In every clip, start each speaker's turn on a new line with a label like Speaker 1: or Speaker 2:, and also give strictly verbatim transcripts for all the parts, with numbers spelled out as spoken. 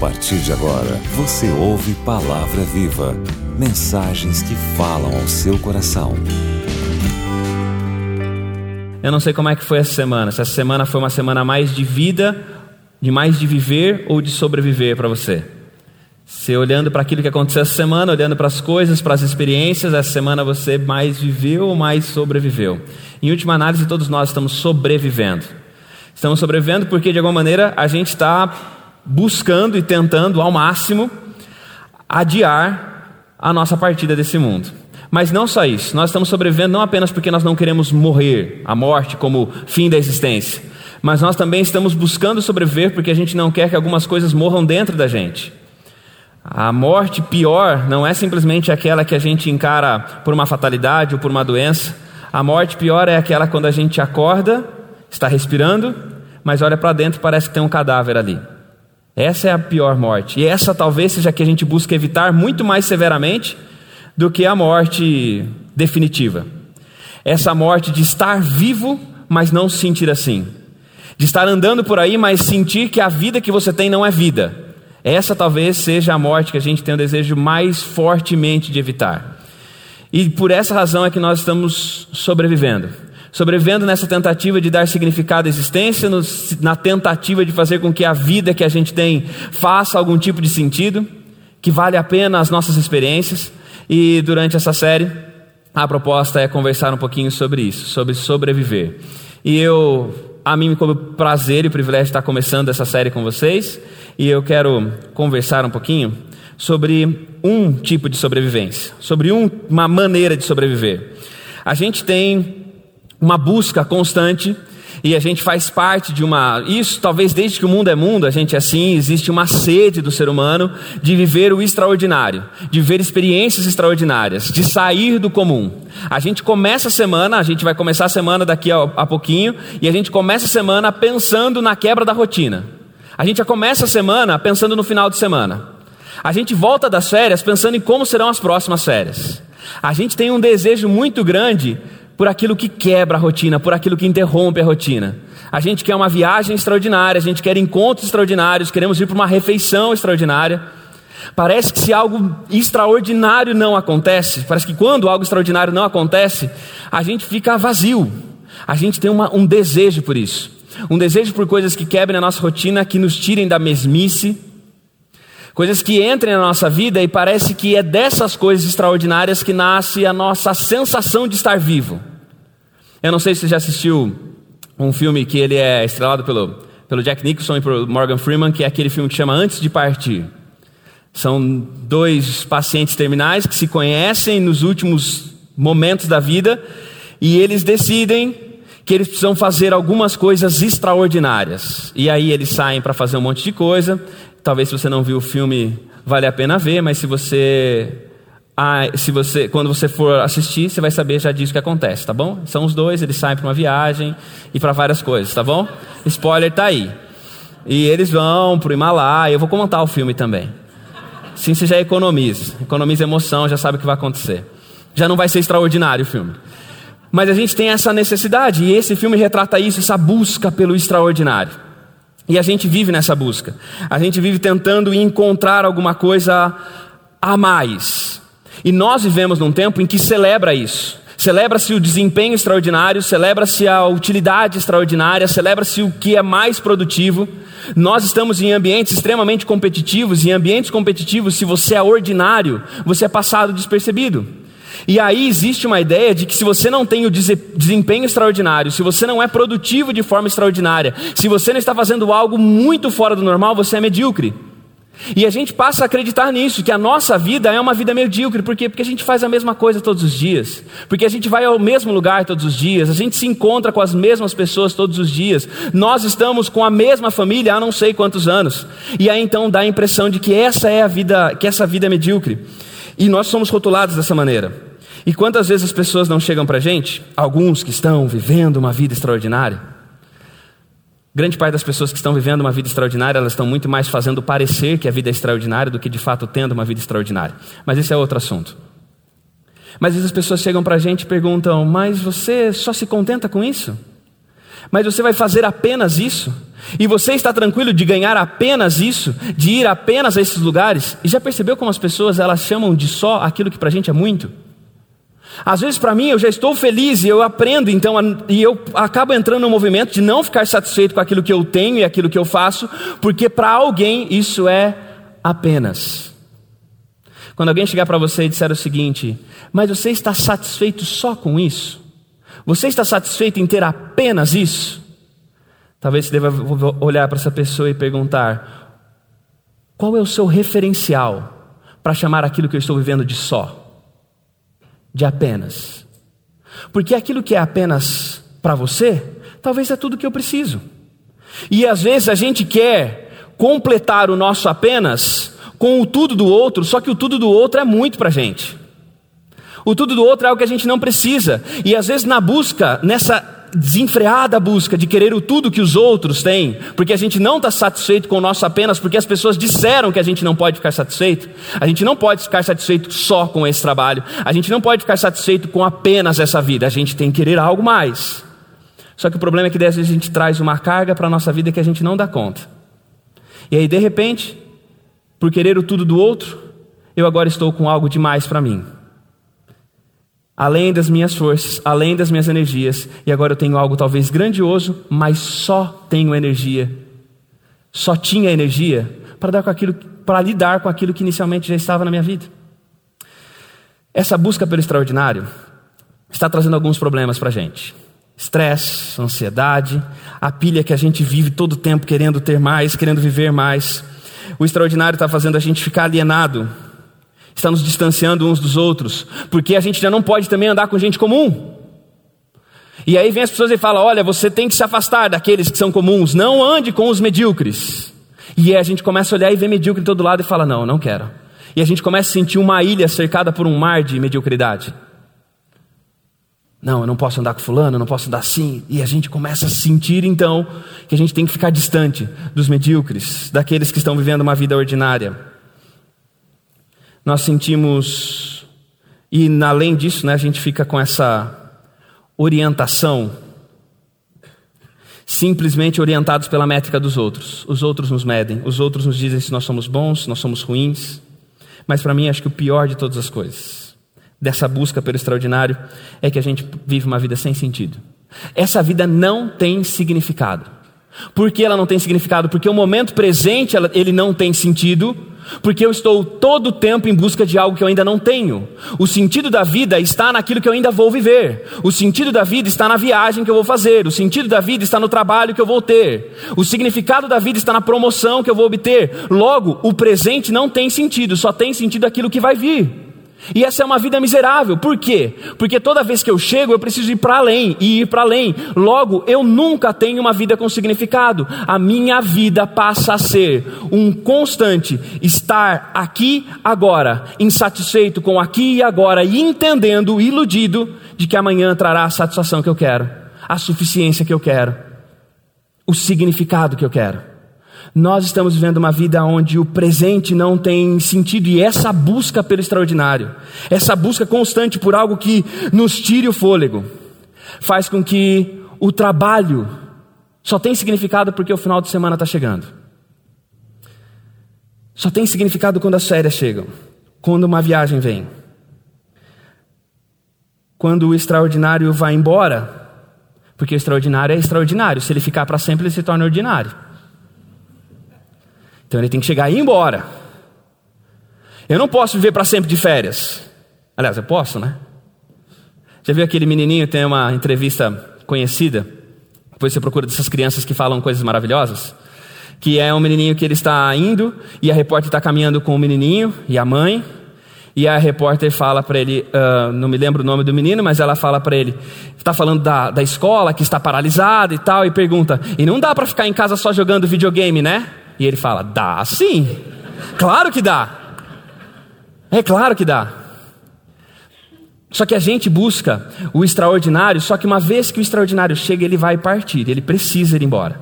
Speaker 1: partir de agora, você ouve Palavra Viva, mensagens que falam ao seu coração.
Speaker 2: Eu não sei como é que foi essa semana, se essa semana foi uma semana mais de vida, de mais de viver ou de sobreviver para você. Se olhando para aquilo que aconteceu essa semana, olhando para as coisas, para as experiências, essa semana você mais viveu ou mais sobreviveu? Em última análise, todos nós estamos sobrevivendo. Estamos sobrevivendo porque, de alguma maneira, a gente está buscando e tentando, ao máximo, adiar a nossa partida desse mundo. Mas não só isso, nós estamos sobrevivendo não apenas porque nós não queremos morrer, a morte como fim da existência, mas nós também estamos buscando sobreviver porque a gente não quer que algumas coisas morram dentro da gente. A morte pior não é simplesmente aquela que a gente encara por uma fatalidade ou por uma doença. A morte pior é aquela quando a gente acorda, está respirando, mas olha para dentro e parece que tem um cadáver ali. Essa é a pior morte. E essa talvez seja a que a gente busca evitar muito mais severamente do que a morte definitiva. Essa morte de estar vivo, mas não se sentir assim. De estar andando por aí, mas sentir que a vida que você tem não é vida. Essa talvez seja a morte que a gente tem o desejo mais fortemente de evitar. E por essa razão é que nós estamos sobrevivendo. Sobrevivendo nessa tentativa de dar significado à existência, no, na tentativa de fazer com que a vida que a gente tem faça algum tipo de sentido, que vale a pena as nossas experiências. E durante essa série, a proposta é conversar um pouquinho sobre isso, sobre sobreviver. E eu, a mim me coube prazer e privilégio de estar começando essa série com vocês. E eu quero conversar um pouquinho sobre um tipo de sobrevivência, sobre um, uma maneira de sobreviver. A gente tem uma busca constante e a gente faz parte de uma... Isso talvez desde que o mundo é mundo, a gente é assim, existe uma sede do ser humano de viver o extraordinário, de viver experiências extraordinárias, de sair do comum. A gente começa a semana, a gente vai começar a semana daqui a, a pouquinho, e a gente começa a semana pensando na quebra da rotina. A gente já começa a semana pensando no final de semana. A gente volta das férias pensando em como serão as próximas férias. A gente tem um desejo muito grande por aquilo que quebra a rotina, por aquilo que interrompe a rotina. A gente quer uma viagem extraordinária, a gente quer encontros extraordinários, queremos ir para uma refeição extraordinária. Parece que se algo extraordinário não acontece, parece que quando algo extraordinário não acontece, a gente fica vazio. A gente tem uma, um desejo por isso. Um desejo por coisas que quebrem a nossa rotina, que nos tirem da mesmice. Coisas que entrem na nossa vida e parece que é dessas coisas extraordinárias que nasce a nossa sensação de estar vivo. Eu não sei se você já assistiu um filme que ele é estrelado pelo, pelo Jack Nicholson e pelo Morgan Freeman, que é aquele filme que chama Antes de Partir. São dois pacientes terminais que se conhecem nos últimos momentos da vida e eles decidem que eles precisam fazer algumas coisas extraordinárias. E aí eles saem para fazer um monte de coisa. Talvez se você não viu o filme, vale a pena ver, mas se você, ah, se você, quando você for assistir, você vai saber já disso que acontece, tá bom? São os dois, eles saem para uma viagem e para várias coisas, tá bom? Spoiler tá aí. E eles vão para o Himalaia, eu vou comentar o filme também. Sim, você já economiza, economiza emoção, já sabe o que vai acontecer. Já não vai ser extraordinário o filme. Mas a gente tem essa necessidade, e esse filme retrata isso, essa busca pelo extraordinário. E a gente vive nessa busca. A gente vive tentando encontrar alguma coisa a mais. E nós vivemos num tempo em que celebra isso. Celebra-se o desempenho extraordinário, celebra-se a utilidade extraordinária, celebra-se o que é mais produtivo. Nós estamos em ambientes extremamente competitivos, e em ambientes competitivos, se você é ordinário, você é passado despercebido. E aí existe uma ideia de que se você não tem o desempenho extraordinário, se você não é produtivo de forma extraordinária, se você não está fazendo algo muito fora do normal, você é medíocre. E a gente passa a acreditar nisso, que a nossa vida é uma vida medíocre. Por quê? Porque a gente faz a mesma coisa todos os dias. Porque a gente vai ao mesmo lugar todos os dias. A gente se encontra com as mesmas pessoas todos os dias. Nós estamos com a mesma família há não sei quantos anos. E aí então dá a impressão de que essa é a vida, que essa vida é medíocre. E nós somos rotulados dessa maneira. E quantas vezes as pessoas não chegam para a gente, alguns que estão vivendo uma vida extraordinária, grande parte das pessoas que estão vivendo uma vida extraordinária, elas estão muito mais fazendo parecer que a vida é extraordinária do que de fato tendo uma vida extraordinária. Mas esse é outro assunto. Mas às vezes as pessoas chegam para a gente e perguntam, mas você só se contenta com isso? Mas você vai fazer apenas isso? E você está tranquilo de ganhar apenas isso? De ir apenas a esses lugares? E já percebeu como as pessoas elas chamam de só aquilo que pra gente é muito? Às vezes para mim eu já estou feliz e eu aprendo então a, e eu acabo entrando no movimento de não ficar satisfeito com aquilo que eu tenho e aquilo que eu faço, porque para alguém isso é apenas. Quando alguém chegar para você e disser o seguinte: mas você está satisfeito só com isso? Você está satisfeito em ter apenas isso? Talvez você deva olhar para essa pessoa e perguntar: qual é o seu referencial para chamar aquilo que eu estou vivendo de só? De apenas? Porque aquilo que é apenas para você, talvez é tudo que eu preciso. E às vezes a gente quer completar o nosso apenas com o tudo do outro, só que o tudo do outro é muito para a gente. O tudo do outro é algo que a gente não precisa. E às vezes na busca, nessa desenfreada busca de querer o tudo que os outros têm, porque a gente não está satisfeito com o nosso apenas, porque as pessoas disseram que a gente não pode ficar satisfeito. A gente não pode ficar satisfeito só com esse trabalho. A gente não pode ficar satisfeito com apenas essa vida. A gente tem que querer algo mais. Só que o problema é que às vezes a gente traz uma carga para a nossa vida que a gente não dá conta. E aí de repente, por querer o tudo do outro, eu agora estou com algo demais para mim. Além das minhas forças, além das minhas energias, e agora eu tenho algo talvez grandioso, mas só tenho energia, só tinha energia para dar com aquilo, para lidar com aquilo que inicialmente já estava na minha vida. Essa busca pelo extraordinário está trazendo alguns problemas para a gente: estresse, ansiedade, a pilha que a gente vive todo o tempo querendo ter mais, querendo viver mais. O extraordinário está fazendo a gente ficar alienado, está nos distanciando uns dos outros, porque a gente já não pode também andar com gente comum. E aí vem as pessoas e falam: olha, você tem que se afastar daqueles que são comuns, não ande com os medíocres. E aí a gente começa a olhar e ver medíocre de todo lado e fala: não, não quero. E a gente começa a sentir uma ilha cercada por um mar de mediocridade. Não, eu não posso andar com fulano, eu não posso andar assim. E a gente começa a sentir então que a gente tem que ficar distante dos medíocres, daqueles que estão vivendo uma vida ordinária. Nós sentimos, e além disso, né, a gente fica com essa orientação, simplesmente orientados pela métrica dos outros. Os outros nos medem, os outros nos dizem se nós somos bons, se nós somos ruins. Mas para mim, acho que o pior de todas as coisas, dessa busca pelo extraordinário, é que a gente vive uma vida sem sentido. Essa vida não tem significado. Por que ela não tem significado? Porque o momento presente, ela, ele não tem sentido, porque eu estou todo o tempo em busca de algo que eu ainda não tenho. O sentido da vida está naquilo que eu ainda vou viver. O sentido da vida está na viagem que eu vou fazer. O sentido da vida está no trabalho que eu vou ter. O significado da vida está na promoção que eu vou obter. Logo, o presente não tem sentido, só tem sentido aquilo que vai vir. E essa é uma vida miserável. Por quê? Porque toda vez que eu chego eu preciso ir para além e ir para além. Logo, eu nunca tenho uma vida com significado. A minha vida passa a ser um constante estar aqui agora, insatisfeito com aqui e agora, e entendendo, iludido de que amanhã trará a satisfação que eu quero, a suficiência que eu quero, o significado que eu quero. Nós estamos vivendo uma vida onde o presente não tem sentido, e essa busca pelo extraordinário, essa busca constante por algo que nos tire o fôlego, faz com que o trabalho só tem significado porque o final de semana está chegando. Só tem significado quando as férias chegam, quando uma viagem vem. Quando o extraordinário vai embora, porque o extraordinário é extraordinário, se ele ficar para sempre ele se torna ordinário. Então ele tem que chegar e ir embora. Eu não posso viver para sempre de férias. Aliás, eu posso, né? Já viu aquele menininho, tem uma entrevista conhecida, depois você procura dessas crianças que falam coisas maravilhosas, que é um menininho que ele está indo, e a repórter está caminhando com o menininho e a mãe, e a repórter fala para ele, uh, não me lembro o nome do menino, mas ela fala para ele, está falando da, da escola que está paralisada e tal, e pergunta: e não dá para ficar em casa só jogando videogame, né? E ele fala: dá sim, claro que dá, é claro que dá. Só que a gente busca o extraordinário, só que uma vez que o extraordinário chega, ele vai partir, ele precisa ir embora.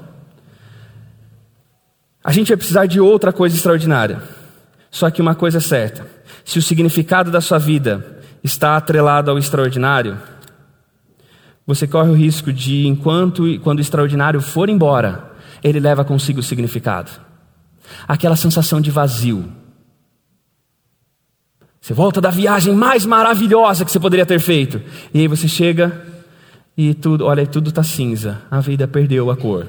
Speaker 2: A gente vai precisar de outra coisa extraordinária. Só que uma coisa é certa: se o significado da sua vida está atrelado ao extraordinário, você corre o risco de, enquanto quando o extraordinário for embora, ele leva consigo o significado. Aquela sensação de vazio. Você volta da viagem mais maravilhosa que você poderia ter feito. E aí você chega e tudo, olha, tudo está cinza. A vida perdeu a cor.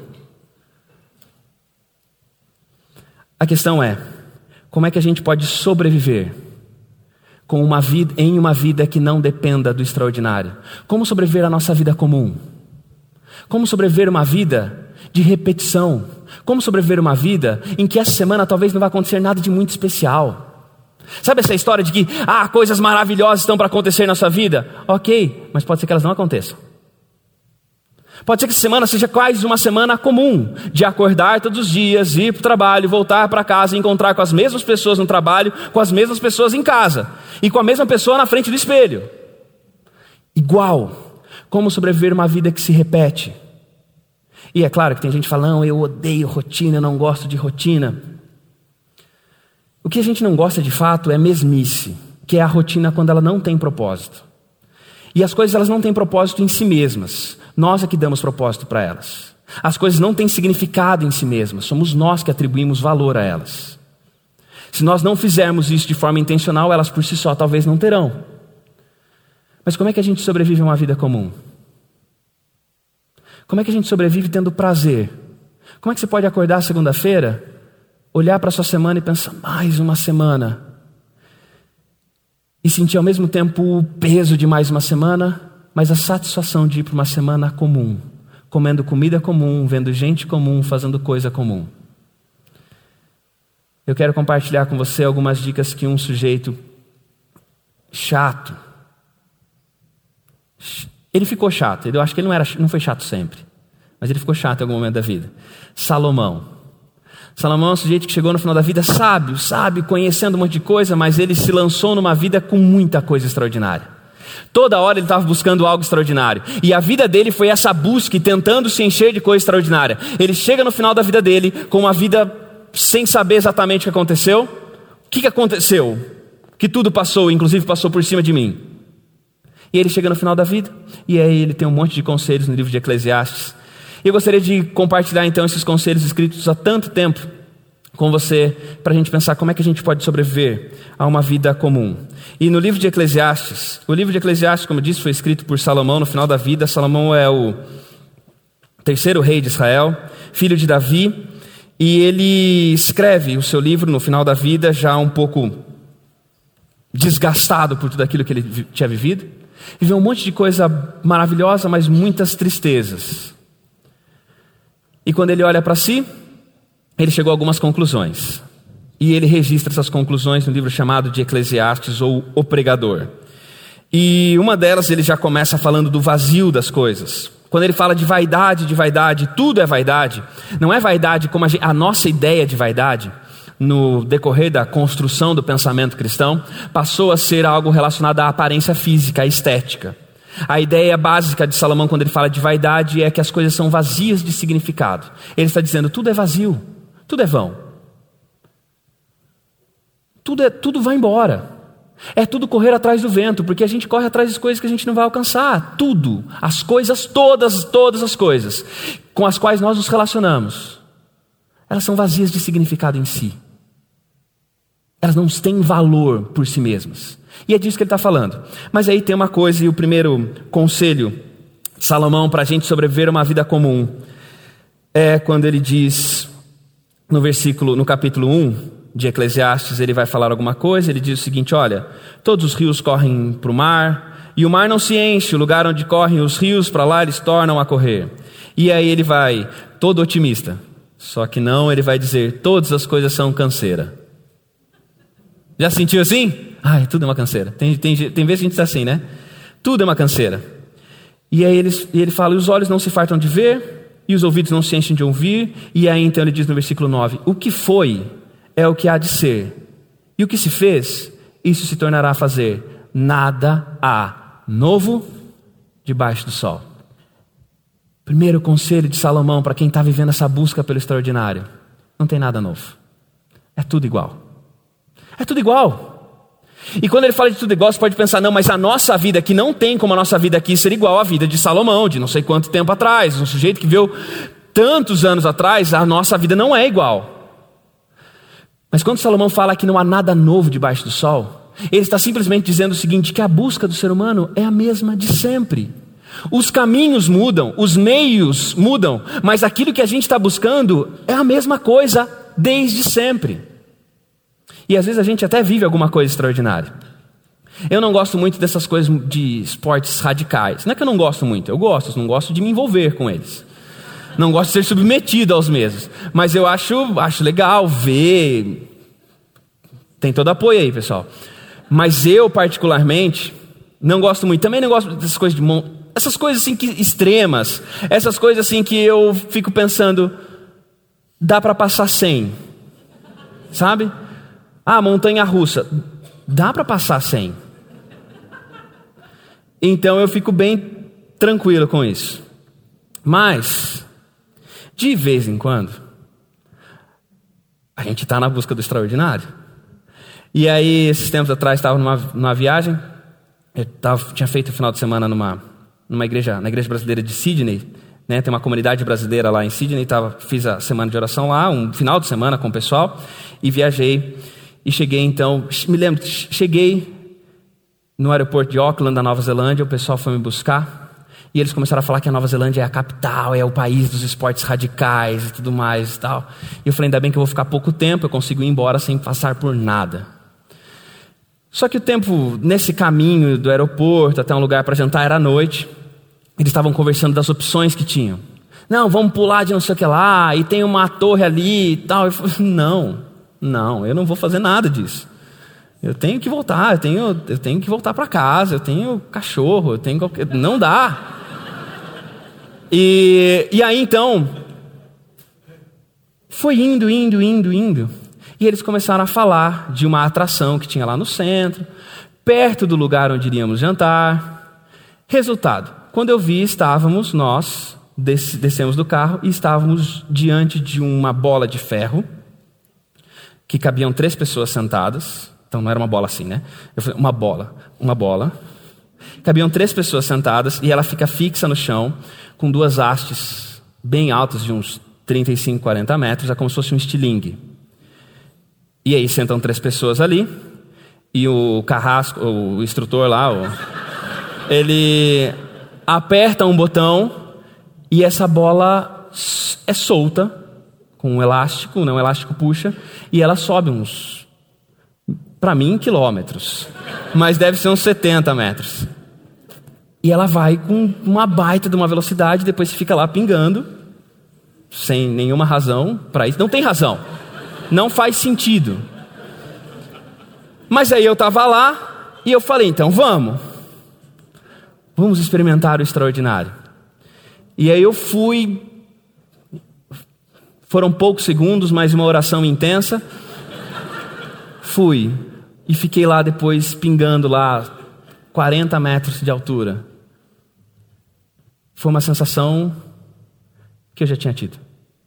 Speaker 2: A questão é, como é que a gente pode sobreviver com uma vida, em uma vida que não dependa do extraordinário? Como sobreviver à nossa vida comum? Como sobreviver uma vida de repetição? Como sobreviver uma vida em que essa semana talvez não vai acontecer nada de muito especial? Sabe essa história de que ah, coisas maravilhosas estão para acontecer na sua vida? Ok, mas pode ser que elas não aconteçam. Pode ser que essa semana seja quase uma semana comum, de acordar todos os dias, ir para o trabalho, voltar para casa e encontrar com as mesmas pessoas no trabalho, com as mesmas pessoas em casa e com a mesma pessoa na frente do espelho. Igual. Como sobreviver uma vida que se repete? E é claro que tem gente falando, não, eu odeio rotina, eu não gosto de rotina. O que a gente não gosta de fato é mesmice, que é a rotina quando ela não tem propósito. E as coisas elas não têm propósito em si mesmas. Nós é que damos propósito para elas. As coisas não têm significado em si mesmas. Somos nós que atribuímos valor a elas. Se nós não fizermos isso de forma intencional, elas por si só talvez não terão. Mas como é que a gente sobrevive a uma vida comum? Como é que a gente sobrevive tendo prazer? Como é que você pode acordar segunda-feira, olhar para a sua semana e pensar, mais uma semana, e sentir ao mesmo tempo o peso de mais uma semana, mas a satisfação de ir para uma semana comum, comendo comida comum, vendo gente comum, fazendo coisa comum? Eu quero compartilhar com você algumas dicas que um sujeito chato, ele ficou chato, eu acho que ele não, era, não foi chato sempre, mas ele ficou chato em algum momento da vida. Salomão. Salomão é um sujeito que chegou no final da vida sábio, sábio, conhecendo um monte de coisa, mas ele se lançou numa vida com muita coisa extraordinária. Toda hora ele estava buscando algo extraordinário. E a vida dele foi essa busca e tentando se encher de coisa extraordinária. Ele chega no final da vida dele com uma vida sem saber exatamente o que aconteceu. O que, que aconteceu? Que tudo passou, inclusive passou por cima de mim. E ele chega no final da vida e aí ele tem um monte de conselhos no livro de Eclesiastes. E eu gostaria de compartilhar então esses conselhos escritos há tanto tempo com você, para a gente pensar como é que a gente pode sobreviver a uma vida comum. E no livro de Eclesiastes, o livro de Eclesiastes, como eu disse, foi escrito por Salomão no final da vida. Salomão é o terceiro rei de Israel, filho de Davi, e ele escreve o seu livro no final da vida, já um pouco desgastado por tudo aquilo que ele tinha vivido. Viveu um monte de coisa maravilhosa, mas muitas tristezas. E quando ele olha para si, ele chegou a algumas conclusões. E ele registra essas conclusões no livro chamado de Eclesiastes, ou O Pregador. E uma delas ele já começa falando do vazio das coisas. Quando ele fala de vaidade, de vaidade, tudo é vaidade. Não é vaidade como a, gente, a nossa ideia de vaidade, no decorrer da construção do pensamento cristão, passou a ser algo relacionado à aparência física, à estética. A ideia básica de Salomão quando ele fala de vaidade é que as coisas são vazias de significado. Ele está dizendo, tudo é vazio, tudo é vão. Tudo, é, tudo vai embora. É tudo correr atrás do vento, porque a gente corre atrás das coisas que a gente não vai alcançar. Tudo, as coisas, todas, todas as coisas com as quais nós nos relacionamos, elas são vazias de significado em si. Elas não têm valor por si mesmas. E é disso que ele está falando. Mas aí tem uma coisa, e o primeiro conselho de Salomão para a gente sobreviver a uma vida comum é quando ele diz, no versículo, no capítulo um de Eclesiastes, ele vai falar alguma coisa, ele diz o seguinte, olha, todos os rios correm para o mar, e o mar não se enche, o lugar onde correm os rios, para lá eles tornam a correr. E aí ele vai, todo otimista, só que não, ele vai dizer, todas as coisas são canseira. Já sentiu assim? Ai, tudo é uma canseira. Tem, tem, tem vezes que a gente está assim, né? Tudo é uma canseira. E aí ele, ele fala, e os olhos não se fartam de ver, e os ouvidos não se enchem de ouvir. E aí então ele diz no versículo nove, o que foi é o que há de ser. E o que se fez, isso se tornará a fazer. Nada há novo debaixo do sol. Primeiro conselho de Salomão para quem está vivendo essa busca pelo extraordinário. Não tem nada novo. É tudo igual. É tudo igual. E quando ele fala de tudo igual, você pode pensar, não, mas a nossa vida aqui não tem como a nossa vida aqui ser igual à vida de Salomão, de não sei quanto tempo atrás, um sujeito que viveu tantos anos atrás, a nossa vida não é igual. Mas quando Salomão fala que não há nada novo debaixo do sol, ele está simplesmente dizendo o seguinte, que a busca do ser humano é a mesma de sempre. Os caminhos mudam, os meios mudam, mas aquilo que a gente está buscando é a mesma coisa desde sempre. E às vezes a gente até vive alguma coisa extraordinária. Eu não gosto muito dessas coisas de esportes radicais. Não é que eu não gosto muito, eu gosto, eu não gosto de me envolver com eles. Não gosto de ser submetido aos mesmos. Mas eu acho, acho legal ver. Tem todo apoio aí, pessoal. Mas eu, particularmente, não gosto muito. Também não gosto dessas coisas de mon... essas coisas assim que, extremas. Essas coisas assim que eu fico pensando, dá para passar sem. Sabe? Ah, montanha-russa, dá para passar sem. Então eu fico bem tranquilo com isso. Mas, de vez em quando, a gente está na busca do extraordinário. E aí, esses tempos atrás, estava numa, numa viagem, eu tava, tinha feito o final de semana numa, numa igreja, na igreja brasileira de Sydney, né? Tem uma comunidade brasileira lá em Sydney, tava, fiz a semana de oração lá, um final de semana com o pessoal, e viajei. E cheguei então, me lembro, cheguei no aeroporto de Auckland, da Nova Zelândia, o pessoal foi me buscar, e eles começaram a falar que a Nova Zelândia é a capital, é o país dos esportes radicais e tudo mais e tal. E eu falei, ainda bem que eu vou ficar pouco tempo, eu consigo ir embora sem passar por nada. Só que o tempo, nesse caminho do aeroporto até um lugar para jantar, era noite, eles estavam conversando das opções que tinham. Não, vamos pular de não sei o que lá, e tem uma torre ali e tal. Eu falei, não. Não, eu não vou fazer nada disso. Eu tenho que voltar, eu tenho, eu tenho que voltar para casa, eu tenho cachorro, eu tenho qualquer... Não dá. E, e aí então, foi indo, indo, indo, indo. E eles começaram a falar de uma atração que tinha lá no centro, perto do lugar onde iríamos jantar. Resultado, quando eu vi, estávamos, nós, des- descemos do carro e estávamos diante de uma bola de ferro, que cabiam três pessoas sentadas. Então não era uma bola assim, né? Eu falei, uma bola, uma bola. Cabiam três pessoas sentadas e ela fica fixa no chão, com duas hastes bem altas, de uns trinta e cinco, quarenta metros, é como se fosse um estilingue. E aí sentam três pessoas ali, e o carrasco, o instrutor lá, o, ele aperta um botão e essa bola é solta, com um elástico, né? Um elástico puxa, e ela sobe uns, para mim, quilômetros, mas deve ser uns setenta metros. E ela vai com uma baita de uma velocidade, depois fica lá pingando, sem nenhuma razão para isso. Não tem razão, não faz sentido. Mas aí eu estava lá, e eu falei, então vamos, vamos experimentar o extraordinário. E aí eu fui. Foram poucos segundos, mas uma oração intensa. Fui. E fiquei lá depois, pingando lá, quarenta metros de altura. Foi uma sensação que eu já tinha tido.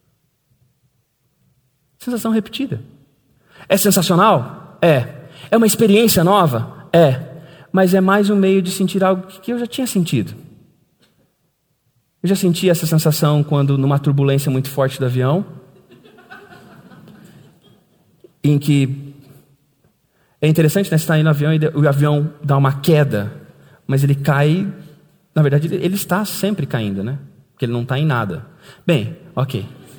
Speaker 2: Sensação repetida. É sensacional? É. É uma experiência nova? É. Mas é mais um meio de sentir algo que eu já tinha sentido. Eu já senti essa sensação quando, numa turbulência muito forte do avião, em que é interessante, né? Você está aí no avião e o avião dá uma queda, mas ele cai, na verdade ele está sempre caindo, né? Porque ele não está em nada. Bem, ok.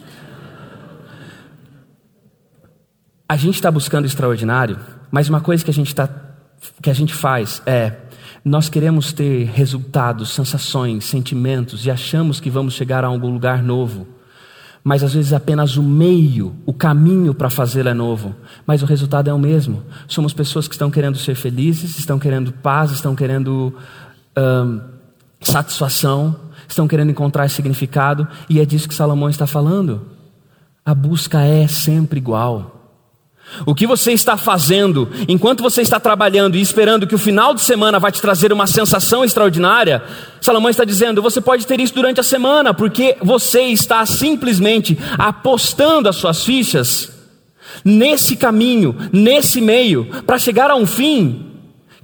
Speaker 2: A gente está buscando o extraordinário, mas uma coisa que a gente, tá, que a gente faz é... Nós queremos ter resultados, sensações, sentimentos e achamos que vamos chegar a algum lugar novo. Mas às vezes apenas o meio, o caminho para fazê-lo é novo. Mas o resultado é o mesmo. Somos pessoas que estão querendo ser felizes, estão querendo paz, estão querendo hum, satisfação, estão querendo encontrar significado. E é disso que Salomão está falando. A busca é sempre igual. O que você está fazendo, enquanto você está trabalhando e esperando que o final de semana vai te trazer uma sensação extraordinária, Salomão está dizendo, você pode ter isso durante a semana, porque você está simplesmente apostando as suas fichas nesse caminho, nesse meio, para chegar a um fim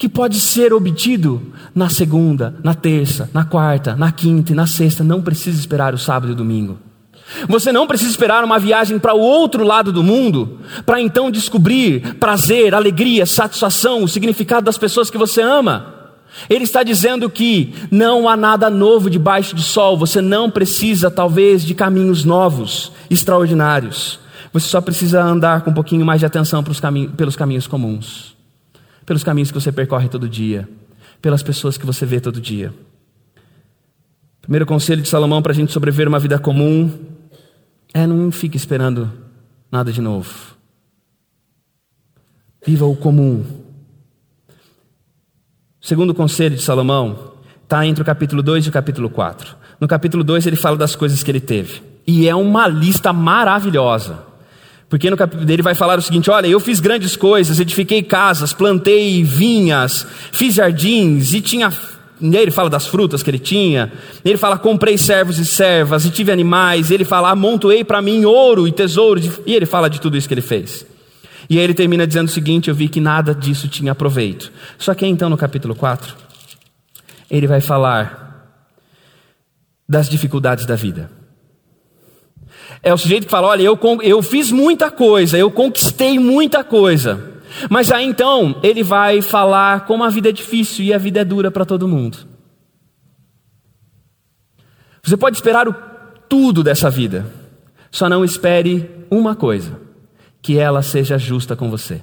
Speaker 2: que pode ser obtido na segunda, na terça, na quarta, na quinta e na sexta. Não precisa esperar o sábado e o domingo. Você não precisa esperar uma viagem para o outro lado do mundo para então descobrir prazer, alegria, satisfação, o significado das pessoas que você ama. Ele está dizendo que não há nada novo debaixo do sol. Você não precisa talvez de caminhos novos, extraordinários. Você só precisa andar com um pouquinho mais de atenção pelos caminhos, pelos caminhos comuns, pelos caminhos que você percorre todo dia, pelas pessoas que você vê todo dia. Primeiro conselho de Salomão para a gente sobreviver uma vida comum é: não fique esperando nada de novo. Viva o comum. O segundo conselho de Salomão está entre o capítulo dois e o capítulo quatro. No capítulo dois ele fala das coisas que ele teve. E é uma lista maravilhosa. Porque no capítulo dele vai falar o seguinte: olha, eu fiz grandes coisas, edifiquei casas, plantei vinhas, fiz jardins e tinha... Ele fala das frutas que ele tinha. Ele fala: comprei servos e servas e tive animais. Ele fala: amontoei para mim ouro e tesouro. E ele fala de tudo isso que ele fez. E aí ele termina dizendo o seguinte: eu vi que nada disso tinha proveito. Só que então no capítulo quatro ele vai falar das dificuldades da vida. É o sujeito que fala: olha, eu, eu fiz muita coisa, eu conquistei muita coisa. Mas aí então ele vai falar como a vida é difícil e a vida é dura para todo mundo. Você pode esperar o tudo dessa vida, só não espere uma coisa: que ela seja justa com você.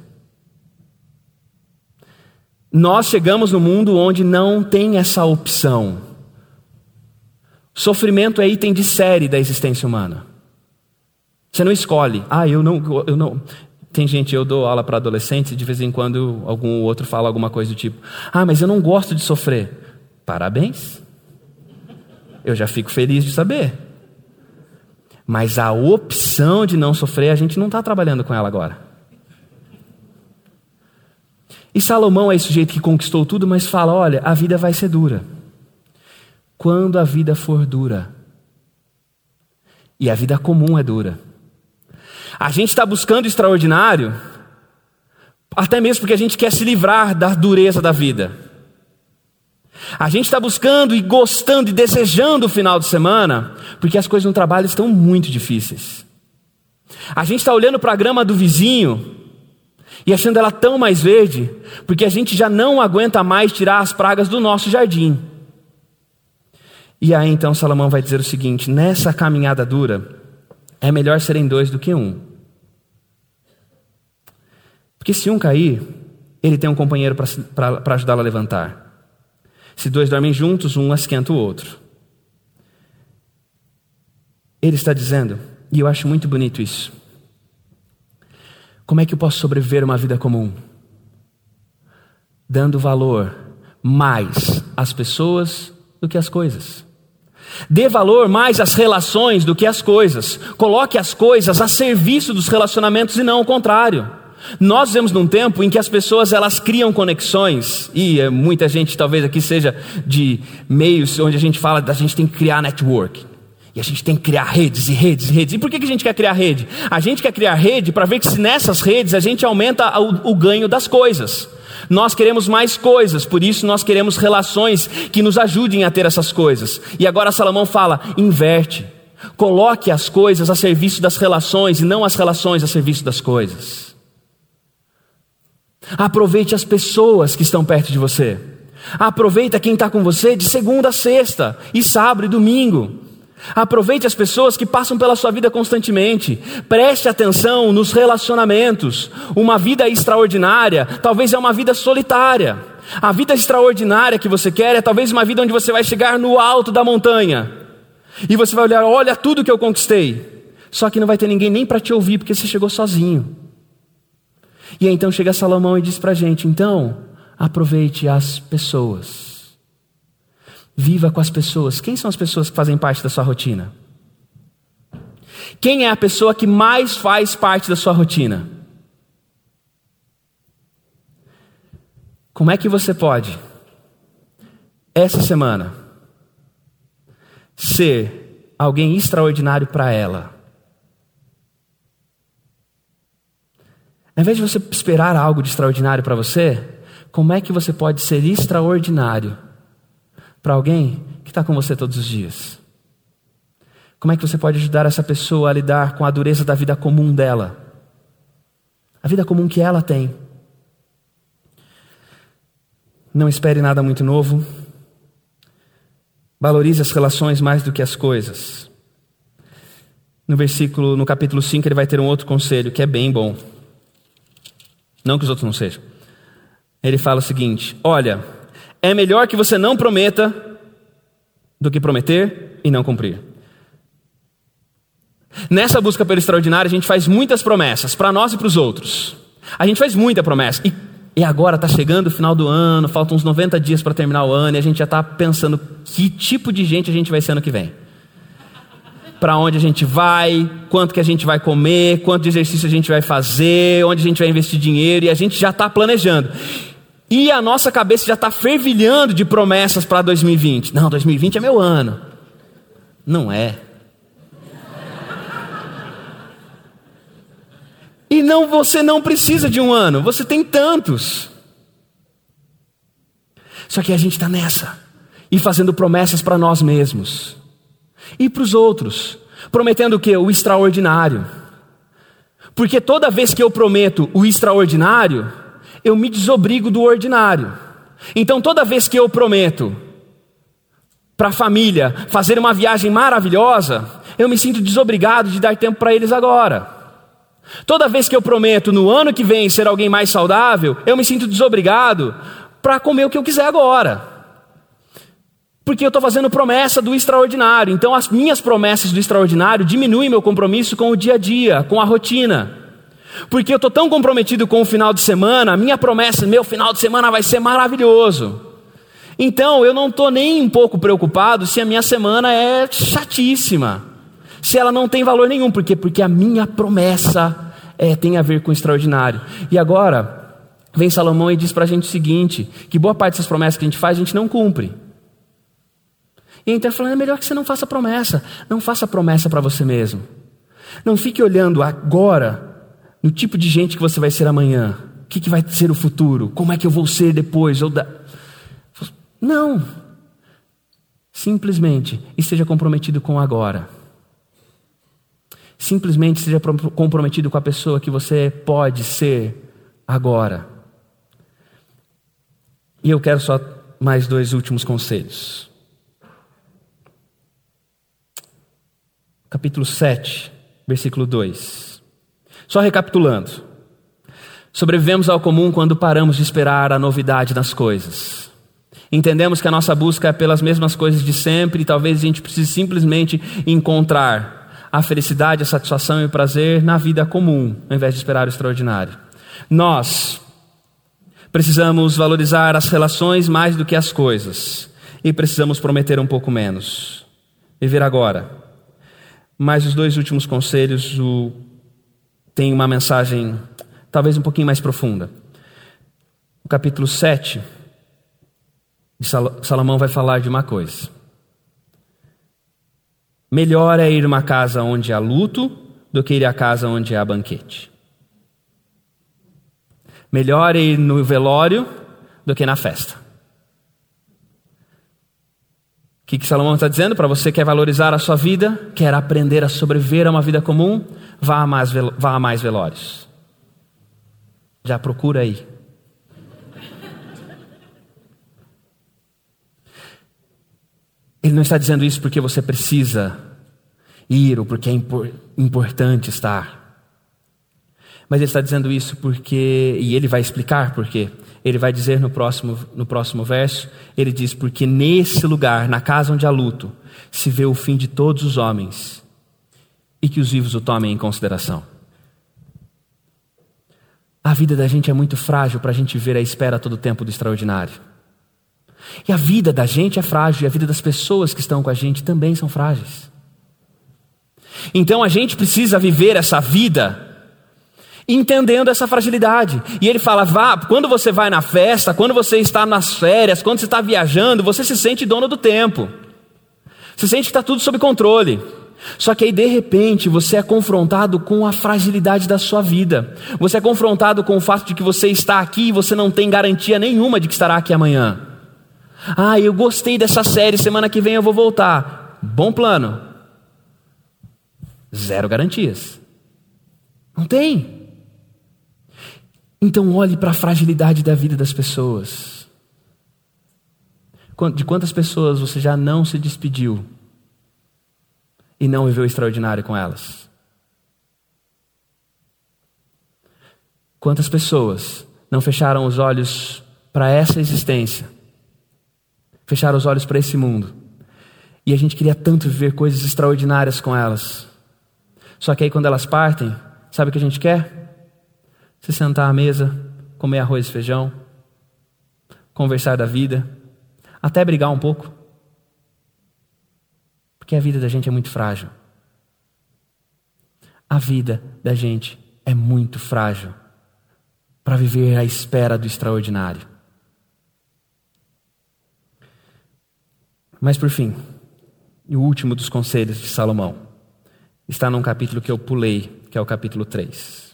Speaker 2: Nós chegamos no mundo onde não tem essa opção. Sofrimento é item de série da existência humana. Você não escolhe. Ah, eu não... Eu não... Tem gente, eu dou aula para adolescentes e de vez em quando algum outro fala alguma coisa do tipo: ah, mas eu não gosto de sofrer. Parabéns. Eu já fico feliz de saber. Mas a opção de não sofrer, a gente não está trabalhando com ela agora. E Salomão é esse sujeito que conquistou tudo, mas fala: olha, a vida vai ser dura. Quando a vida for dura. E a vida comum é dura. A gente está buscando o extraordinário, até mesmo porque a gente quer se livrar da dureza da vida. A gente está buscando e gostando e desejando o final de semana, porque as coisas no trabalho estão muito difíceis. A gente está olhando para a grama do vizinho e achando ela tão mais verde, porque a gente já não aguenta mais tirar as pragas do nosso jardim. E aí então Salomão vai dizer o seguinte: nessa caminhada dura, é melhor serem dois do que um. Porque se um cair, ele tem um companheiro para ajudá-lo a levantar. Se dois dormem juntos, um esquenta o outro. Ele está dizendo, e eu acho muito bonito isso: como é que eu posso sobreviver uma vida comum? Dando valor mais às pessoas do que às coisas. Dê valor mais às relações do que às coisas. Coloque as coisas a serviço dos relacionamentos e não o contrário. Nós vivemos num tempo em que as pessoas elas criam conexões, e muita gente talvez aqui seja de meios onde a gente fala da gente tem que criar network. E a gente tem que criar redes e redes e redes. E por que que a gente quer criar rede? A gente quer criar rede para ver que se nessas redes a gente aumenta o, o ganho das coisas. Nós queremos mais coisas, por isso nós queremos relações que nos ajudem a ter essas coisas. E agora Salomão fala: inverte. Coloque as coisas a serviço das relações e não as relações a serviço das coisas. Aproveite as pessoas que estão perto de você. Aproveita quem está com você de segunda a sexta, e sábado e domingo. Aproveite as pessoas que passam pela sua vida constantemente. Preste atenção nos relacionamentos. Uma vida extraordinária talvez é uma vida solitária. A vida extraordinária que você quer é talvez uma vida onde você vai chegar no alto da montanha e você vai olhar: olha tudo que eu conquistei. Só que não vai ter ninguém nem para te ouvir, porque você chegou sozinho. E aí então chega Salomão e diz para a gente: então, aproveite as pessoas. Viva com as pessoas. Quem são as pessoas que fazem parte da sua rotina? Quem é a pessoa que mais faz parte da sua rotina? Como é que você pode, essa semana, ser alguém extraordinário para ela? Ao invés de você esperar algo de extraordinário para você, como é que você pode ser extraordinário para alguém que está com você todos os dias? Como é que você pode ajudar essa pessoa a lidar com a dureza da vida comum dela? A vida comum que ela tem. Não espere nada muito novo. Valorize as relações mais do que as coisas. No versículo, no capítulo cinco, ele vai ter um outro conselho que é bem bom. Não que os outros não sejam. Ele fala o seguinte: olha, é melhor que você não prometa do que prometer e não cumprir. Nessa busca pelo extraordinário, a gente faz muitas promessas, para nós e para os outros. A gente faz muita promessa. E, e agora está chegando o final do ano, faltam uns noventa dias para terminar o ano, e a gente já está pensando que tipo de gente a gente vai ser ano que vem. Para onde a gente vai, quanto que a gente vai comer, quanto de exercício a gente vai fazer, onde a gente vai investir dinheiro, e a gente já está planejando. E a nossa cabeça já está fervilhando de promessas para dois mil e vinte. Não, dois mil e vinte é meu ano. Não é. E não, você não precisa de um ano, você tem tantos. Só que a gente está nessa, e fazendo promessas para nós mesmos. E para os outros, prometendo o quê? O extraordinário. Porque toda vez que eu prometo o extraordinário, eu me desobrigo do ordinário. Então toda vez que eu prometo para a família fazer uma viagem maravilhosa, eu me sinto desobrigado de dar tempo para eles agora. Toda vez que eu prometo no ano que vem ser alguém mais saudável, eu me sinto desobrigado para comer o que eu quiser agora. Porque eu estou fazendo promessa do extraordinário. Então as minhas promessas do extraordinário diminuem meu compromisso com o dia a dia, com a rotina. Porque eu estou tão comprometido com o final de semana, a minha promessa, meu final de semana vai ser maravilhoso. Então eu não estou nem um pouco preocupado se a minha semana é chatíssima, se ela não tem valor nenhum. Por quê? Porque a minha promessa é, tem a ver com o extraordinário. E agora, vem Salomão e diz para a gente o seguinte, que boa parte dessas promessas que a gente faz, a gente não cumpre. E então ele falando, é melhor que você não faça promessa. Não faça promessa para você mesmo. Não fique olhando agora no tipo de gente que você vai ser amanhã. O que, que vai ser o futuro? Como é que eu vou ser depois? Ou da... Não. Simplesmente esteja comprometido com agora. Simplesmente esteja comprometido com a pessoa que você pode ser agora. E eu quero só mais dois últimos conselhos. Capítulo sete, versículo dois. Só recapitulando. Sobrevivemos ao comum quando paramos de esperar a novidade das coisas. Entendemos que a nossa busca é pelas mesmas coisas de sempre e talvez a gente precise simplesmente encontrar a felicidade, a satisfação e o prazer na vida comum, ao invés de esperar o extraordinário. Nós precisamos valorizar as relações mais do que as coisas e precisamos prometer um pouco menos. Viver agora. Mas os dois últimos conselhos o, têm uma mensagem talvez um pouquinho mais profunda. O capítulo sete de Sal, Salomão vai falar de uma coisa. Melhor é ir a uma casa onde há luto do que ir a casa onde há banquete. Melhor é ir no velório do que na festa. O que, que Salomão está dizendo? Para você que quer valorizar a sua vida, quer aprender a sobreviver a uma vida comum, vá a mais, vá a mais velórios. Já procura aí. Ele não está dizendo isso porque você precisa ir ou porque é impor, importante estar. Mas ele está dizendo isso porque, e ele vai explicar por quê. Ele vai dizer no próximo, no próximo verso, ele diz, porque nesse lugar, na casa onde há luto, se vê o fim de todos os homens e que os vivos o tomem em consideração. A vida da gente é muito frágil para a gente ver a espera a todo tempo do extraordinário. E a vida da gente é frágil, e a vida das pessoas que estão com a gente também são frágeis. Então a gente precisa viver essa vida entendendo essa fragilidade. E ele fala, vá, quando você vai na festa, quando você está nas férias, quando você está viajando, você se sente dono do tempo. Você sente que está tudo sob controle. Só que aí de repente você é confrontado com a fragilidade da sua vida. Você é confrontado com o fato de que você está aqui e você não tem garantia nenhuma de que estará aqui amanhã. Ah, eu gostei dessa série, semana que vem eu vou voltar. Bom plano. Zero garantias. Não tem. Então olhe para a fragilidade da vida das pessoas. De quantas pessoas você já não se despediu e não viveu extraordinário com elas? Quantas pessoas não fecharam os olhos para essa existência? Fecharam os olhos para esse mundo. E a gente queria tanto viver coisas extraordinárias com elas. Só que aí quando elas partem, sabe o que a gente quer? Se sentar à mesa, comer arroz e feijão, conversar da vida, até brigar um pouco. Porque a vida da gente é muito frágil. A vida da gente é muito frágil para viver à espera do extraordinário. Mas por fim, e o último dos conselhos de Salomão, está num capítulo que eu pulei, que é o capítulo três.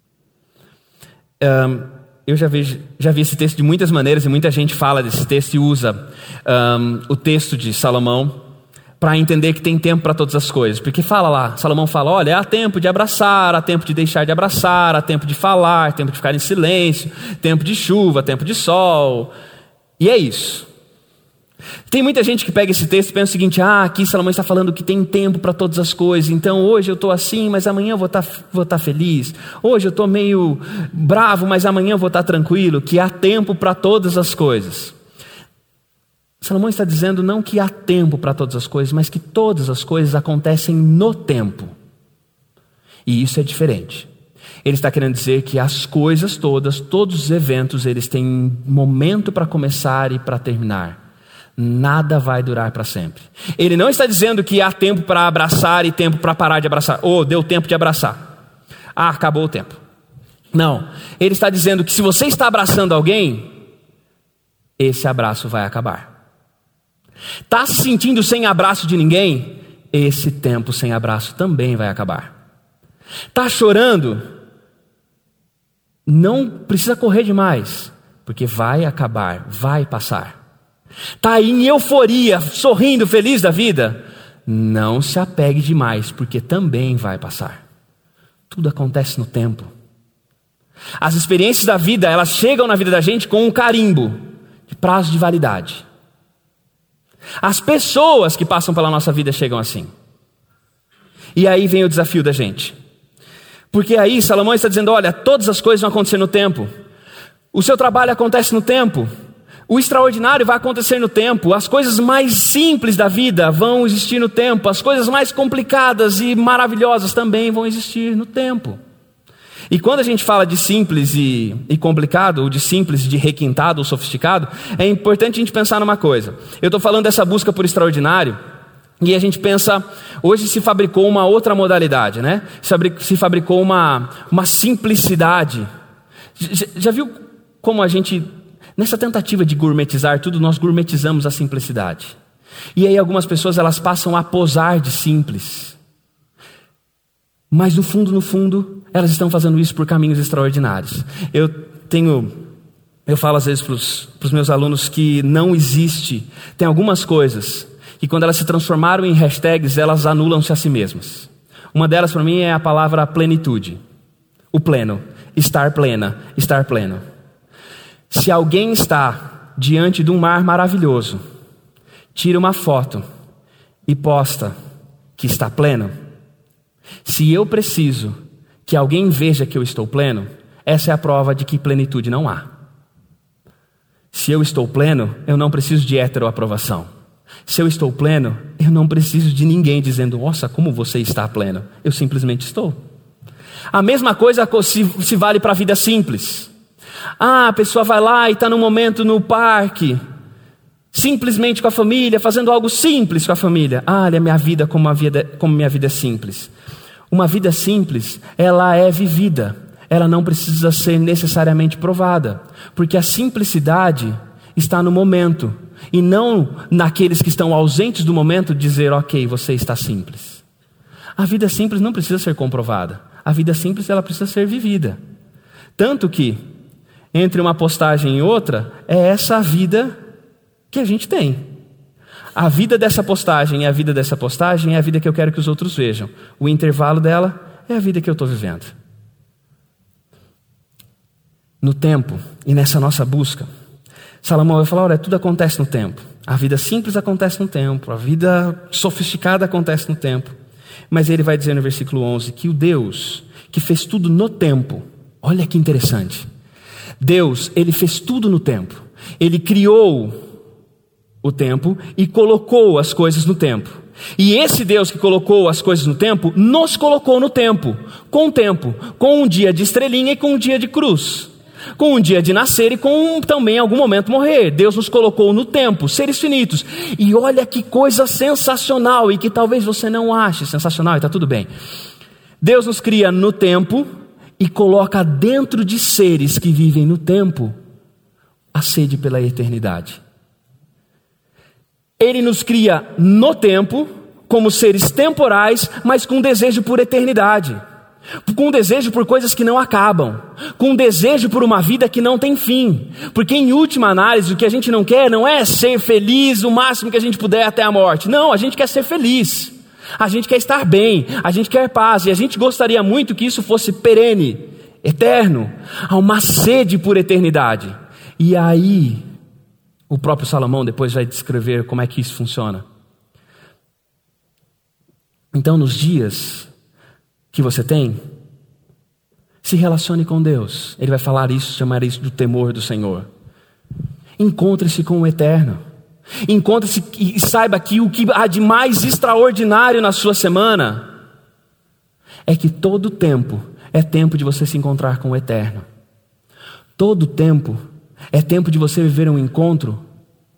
Speaker 2: Um, eu já vi, já vi esse texto de muitas maneiras, e muita gente fala desse texto e usa um, o texto de Salomão para entender que tem tempo para todas as coisas. Porque fala lá, Salomão fala, olha, há tempo de abraçar, há tempo de deixar de abraçar, há tempo de falar, tempo de ficar em silêncio, tempo de chuva, tempo de sol. E é isso. Tem muita gente que pega esse texto e pensa o seguinte, ah, aqui Salomão está falando que tem tempo para todas as coisas, então hoje eu estou assim, mas amanhã eu vou estar, vou estar feliz. Hoje eu estou meio bravo, mas amanhã eu vou estar tranquilo, que há tempo para todas as coisas. Salomão está dizendo não que há tempo para todas as coisas, mas que todas as coisas acontecem no tempo. E isso é diferente. Ele está querendo dizer que as coisas todas, todos os eventos, eles têm momento para começar e para terminar. Nada vai durar para sempre. Ele não está dizendo que há tempo para abraçar e tempo para parar de abraçar. Oh, deu tempo de abraçar. Ah, acabou o tempo. Não. Ele está dizendo que se você está abraçando alguém, esse abraço vai acabar. Está se sentindo sem abraço de ninguém? Esse tempo sem abraço também vai acabar. Está chorando? Não precisa correr demais, porque vai acabar, vai passar. Está em euforia, sorrindo, feliz da vida? Não se apegue demais, porque também vai passar. Tudo acontece no tempo. As experiências da vida, elas chegam na vida da gente com um carimbo de prazo de validade. As pessoas que passam pela nossa vida chegam assim. E aí vem o desafio da gente. Porque aí Salomão está dizendo, olha, todas as coisas vão acontecer no tempo. O seu trabalho acontece no tempo. O extraordinário vai acontecer no tempo. As coisas mais simples da vida vão existir no tempo. As coisas mais complicadas e maravilhosas também vão existir no tempo. E quando a gente fala de simples e, e complicado, ou de simples, de requintado ou sofisticado, é importante a gente pensar numa coisa. Eu estou falando dessa busca por extraordinário, e a gente pensa, hoje se fabricou uma outra modalidade, né? Se fabricou uma, uma simplicidade. Já, já viu como a gente... Nessa tentativa de gourmetizar tudo, nós gourmetizamos a simplicidade. E aí algumas pessoas, elas passam a posar de simples. Mas no fundo, no fundo, elas estão fazendo isso por caminhos extraordinários. Eu tenho, eu falo às vezes para os meus alunos que não existe, tem algumas coisas que quando elas se transformaram em hashtags, elas anulam-se a si mesmas. Uma delas para mim é a palavra plenitude. O pleno, estar plena, estar pleno. Se alguém está diante de um mar maravilhoso, tira uma foto e posta que está pleno. Se eu preciso que alguém veja que eu estou pleno, essa é a prova de que plenitude não há. Se eu estou pleno, eu não preciso de heteroaprovação. Se eu estou pleno, eu não preciso de ninguém dizendo, nossa, como você está pleno. Eu simplesmente estou. A mesma coisa se, se vale para a vida simples. Ah, a pessoa vai lá e está num momento no parque, simplesmente com a família, fazendo algo simples com a família. Ah, olha minha vida como, a vida, como minha vida é simples. Uma vida simples, ela é vivida. Ela não precisa ser necessariamente provada. Porque a simplicidade está no momento. E não naqueles que estão ausentes do momento dizer, ok, você está simples. A vida simples não precisa ser comprovada. A vida simples, ela precisa ser vivida. Tanto que, entre uma postagem e outra, é essa a vida que a gente tem. A vida dessa postagem e a vida dessa postagem é a vida que eu quero que os outros vejam. O intervalo dela é a vida que eu estou vivendo. No tempo e nessa nossa busca, Salomão vai falar, olha, tudo acontece no tempo. A vida simples acontece no tempo, a vida sofisticada acontece no tempo. Mas ele vai dizer no versículo onze que o Deus que fez tudo no tempo, olha que interessante. Deus, ele fez tudo no tempo. Ele criou o tempo e colocou as coisas no tempo. E esse Deus que colocou as coisas no tempo, nos colocou no tempo, com o tempo, com um dia de estrelinha e com um dia de cruz. Com um dia de nascer e com também em algum momento morrer. Deus nos colocou no tempo, seres finitos. E olha que coisa sensacional, e que talvez você não ache sensacional, e está tudo bem. Deus nos cria no tempo e coloca dentro de seres que vivem no tempo a sede pela eternidade. Ele nos cria no tempo como seres temporais, mas com desejo por eternidade. Com desejo por coisas que não acabam, com desejo por uma vida que não tem fim, porque em última análise o que a gente não quer não é ser feliz o máximo que a gente puder até a morte. Não, a gente quer ser feliz, a gente quer estar bem, a gente quer paz, e a gente gostaria muito que isso fosse perene, eterno, há uma sede por eternidade. E aí o próprio Salomão depois vai descrever como é que isso funciona. Então, nos dias que você tem, se relacione com Deus. Ele vai falar isso, chamar isso do temor do Senhor. Encontre-se com o Eterno. Encontre-se e saiba que o que há de mais extraordinário na sua semana é que todo tempo é tempo de você se encontrar com o Eterno. Todo tempo é tempo de você viver um encontro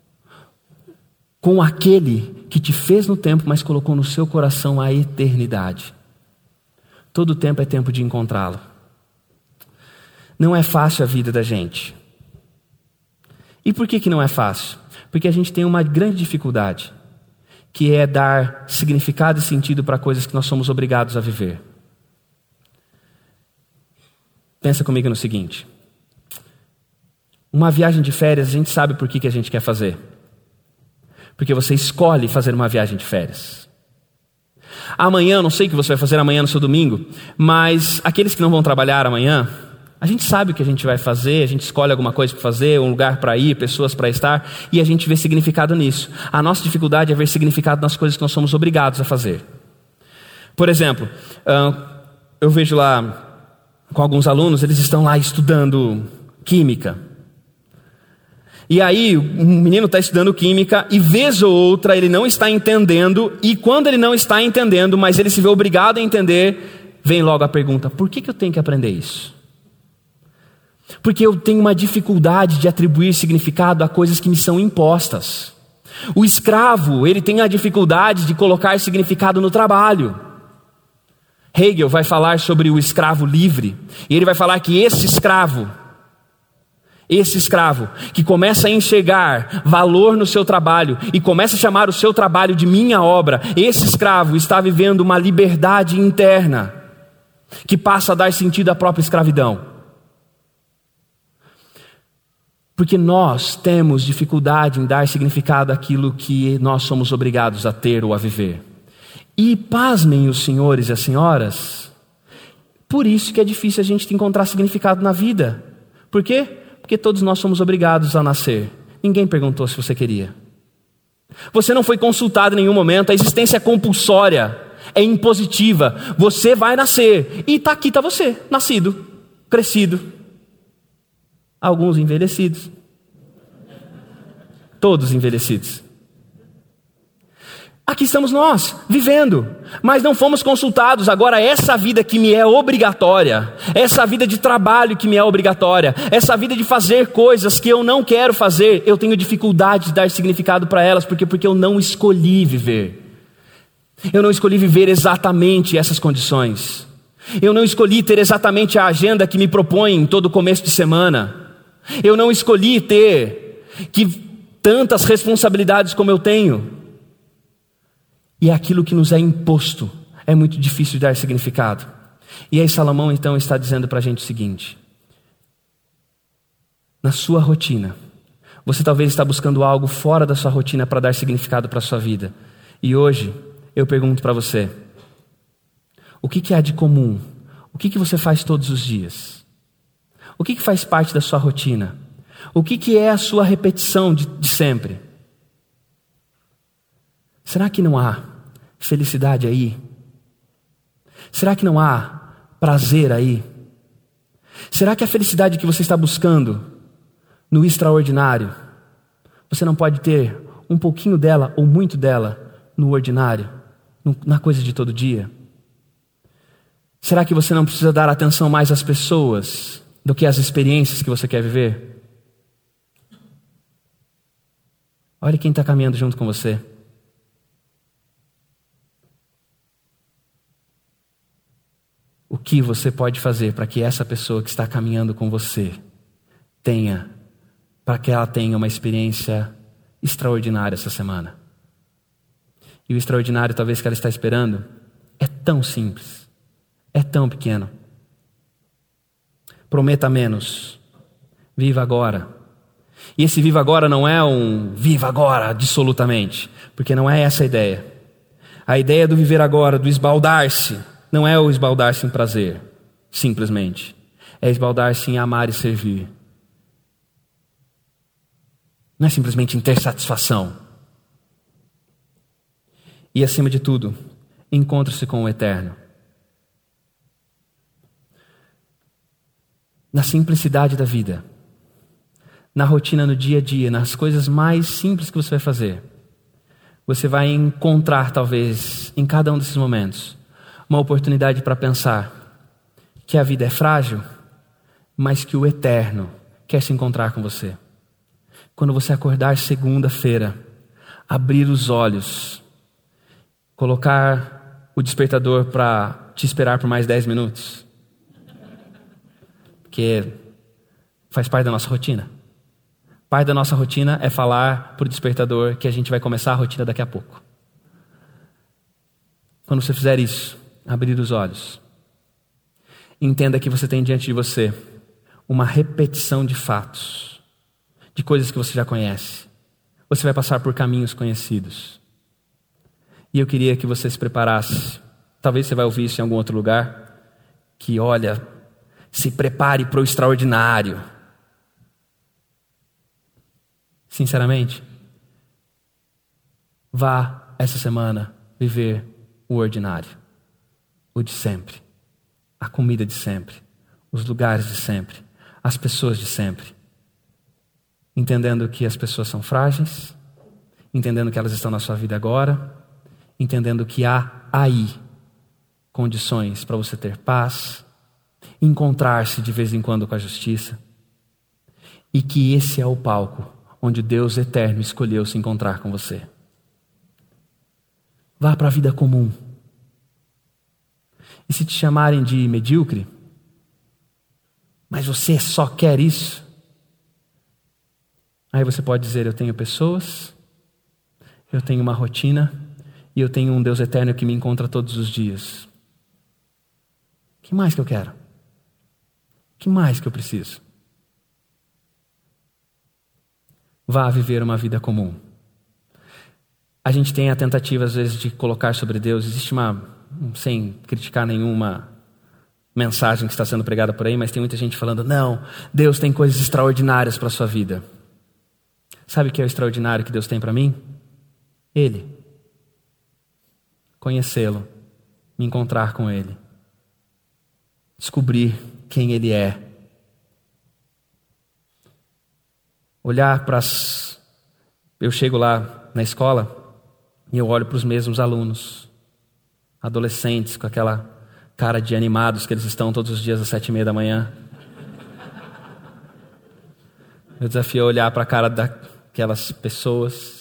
Speaker 2: com aquele que te fez no tempo, mas colocou no seu coração a eternidade. Todo tempo é tempo de encontrá-lo. Não é fácil a vida da gente. E por que que não é fácil? Porque a gente tem uma grande dificuldade, que é dar significado e sentido para coisas que nós somos obrigados a viver. Pensa comigo no seguinte. Uma viagem de férias, a gente sabe por que que a gente quer fazer. Porque você escolhe fazer uma viagem de férias. Amanhã, não sei o que você vai fazer amanhã no seu domingo, mas aqueles que não vão trabalhar amanhã, a gente sabe o que a gente vai fazer, a gente escolhe alguma coisa para fazer, um lugar para ir, pessoas para estar, e a gente vê significado nisso. A nossa dificuldade é ver significado nas coisas que nós somos obrigados a fazer. Por exemplo, eu vejo lá com alguns alunos, eles estão lá estudando química. E aí, o menino está estudando química e vez ou outra ele não está entendendo, e quando ele não está entendendo, mas ele se vê obrigado a entender, vem logo a pergunta, por que que eu tenho que aprender isso? Porque eu tenho uma dificuldade de atribuir significado a coisas que me são impostas. O escravo, ele tem a dificuldade de colocar significado no trabalho. Hegel vai falar sobre o escravo livre, e ele vai falar que esse escravo, Esse escravo que começa a enxergar valor no seu trabalho e começa a chamar o seu trabalho de minha obra, esse escravo está vivendo uma liberdade interna que passa a dar sentido à própria escravidão. Porque nós temos dificuldade em dar significado àquilo que nós somos obrigados a ter ou a viver. E pasmem os senhores e as senhoras, por isso que é difícil a gente encontrar significado na vida. Por quê? Porque todos nós somos obrigados a nascer. Ninguém perguntou se você queria. Você não foi consultado em nenhum momento. A existência é compulsória, é impositiva. Você vai nascer. E está aqui, está você, nascido, crescido. Alguns envelhecidos. Todos envelhecidos. Aqui estamos nós, vivendo, mas não fomos consultados. Agora essa vida que me é obrigatória, essa vida de trabalho que me é obrigatória, essa vida de fazer coisas que eu não quero fazer, eu tenho dificuldade de dar significado para elas, porque, porque eu não escolhi viver. Eu não escolhi viver exatamente essas condições. Eu não escolhi ter exatamente a agenda que me propõe em todo começo de semana. Eu não escolhi ter que tantas responsabilidades como eu tenho. E é aquilo que nos é imposto, é muito difícil de dar significado. E aí Salomão então está dizendo para a gente o seguinte: na sua rotina, você talvez está buscando algo fora da sua rotina para dar significado para a sua vida. E hoje eu pergunto para você, o que, que há de comum? O que, que você faz todos os dias? O que, que faz parte da sua rotina? O que, que é a sua repetição de, de sempre? Será que não há felicidade aí? Será que não há prazer aí? Será que a felicidade que você está buscando no extraordinário, você não pode ter um pouquinho dela ou muito dela no ordinário, na coisa de todo dia? Será que você não precisa dar atenção mais às pessoas do que às experiências que você quer viver? Olha quem está caminhando junto com você. O que você pode fazer para que essa pessoa que está caminhando com você tenha, para que ela tenha uma experiência extraordinária essa semana? E o extraordinário talvez que ela está esperando é tão simples, é tão pequeno. Prometa menos, viva agora. E esse viva agora não é um viva agora absolutamente, porque não é essa a ideia. A ideia do viver agora, do esbaldar-se, não é o esbaldar-se em prazer, simplesmente. É esbaldar-se em amar e servir. Não é simplesmente em ter satisfação. E acima de tudo, encontre-se com o eterno. Na simplicidade da vida, na rotina, no dia a dia, nas coisas mais simples que você vai fazer, você vai encontrar, talvez, em cada um desses momentos, uma oportunidade para pensar que a vida é frágil, mas que o eterno quer se encontrar com você. Quando você acordar segunda-feira, abrir os olhos, colocar o despertador para te esperar por mais dez minutos, porque faz parte da nossa rotina. Parte da nossa rotina é falar para o despertador que a gente vai começar a rotina daqui a pouco. Quando você fizer isso, abrir os olhos, entenda que você tem diante de você uma repetição de fatos, de coisas que você já conhece. Você vai passar por caminhos conhecidos. E eu queria que você se preparasse. Talvez você vai ouvir isso em algum outro lugar. Que olha, se prepare para o extraordinário. Sinceramente, vá essa semana viver o ordinário. O de sempre. A comida de sempre. Os lugares de sempre. As pessoas de sempre. Entendendo que as pessoas são frágeis. Entendendo que elas estão na sua vida agora. Entendendo que há aí condições para você ter paz. Encontrar-se de vez em quando com a justiça. E que esse é o palco onde Deus eterno escolheu se encontrar com você. Vá para a vida comum. E se te chamarem de medíocre, mas você só quer isso, aí você pode dizer: eu tenho pessoas, eu tenho uma rotina, e eu tenho um Deus eterno que me encontra todos os dias. O que mais que eu quero? O que mais que eu preciso? Vá viver uma vida comum. A gente tem a tentativa às vezes de colocar sobre Deus, existe uma, sem criticar nenhuma mensagem que está sendo pregada por aí, mas tem muita gente falando: não, Deus tem coisas extraordinárias para a sua vida. Sabe o que é o extraordinário que Deus tem para mim? Ele. Conhecê-lo, me encontrar com Ele, descobrir quem Ele é, olhar para as... Eu chego lá na escola e eu olho para os mesmos alunos, adolescentes, com aquela cara de animados que eles estão todos os dias às sete e meia da manhã. Meu desafio é olhar para a cara daquelas pessoas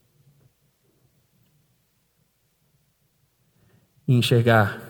Speaker 2: e enxergar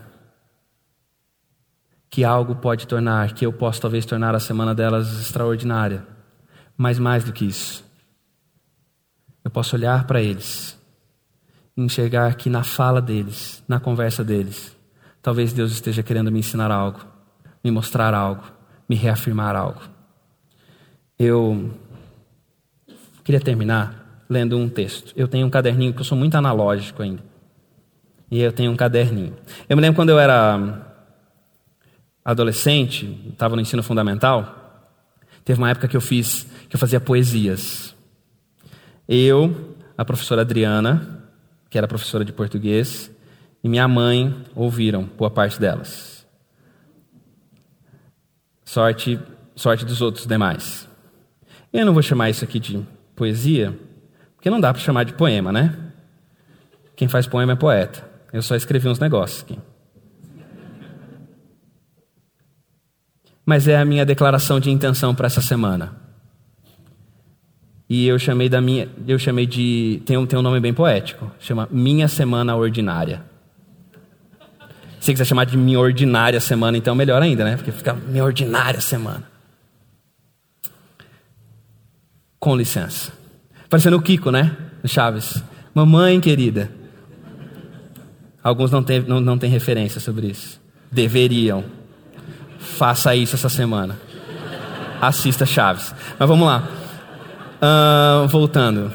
Speaker 2: que algo pode tornar, que eu posso talvez tornar a semana delas extraordinária. Mas mais do que isso, eu posso olhar para eles enxergar que na fala deles, na conversa deles, talvez Deus esteja querendo me ensinar algo, me mostrar algo, me reafirmar algo. Eu queria terminar lendo um texto. Eu tenho um caderninho, que eu sou muito analógico ainda. E eu tenho um caderninho. Eu me lembro quando eu era adolescente, estava no ensino fundamental, teve uma época que eu fiz, que eu fazia poesias. Eu, a professora Adriana, que era professora de português, e minha mãe ouviram boa parte delas. Sorte, sorte dos outros demais. Eu não vou chamar isso aqui de poesia, porque não dá para chamar de poema, né? Quem faz poema é poeta. Eu só escrevi uns negócios aqui. Mas é a minha declaração de intenção para essa semana. E eu chamei da minha, eu chamei de, tem um, tem um nome bem poético, chama Minha Semana Ordinária. Se você quiser chamar de Minha Ordinária Semana, então melhor ainda, né? Porque fica Minha Ordinária Semana. Com licença. Parecendo o Kiko, né? Do Chaves. Mamãe querida. Alguns não têm não, não tem referência sobre isso. Deveriam. Faça isso essa semana. Assista Chaves. Mas vamos lá. Uh, voltando.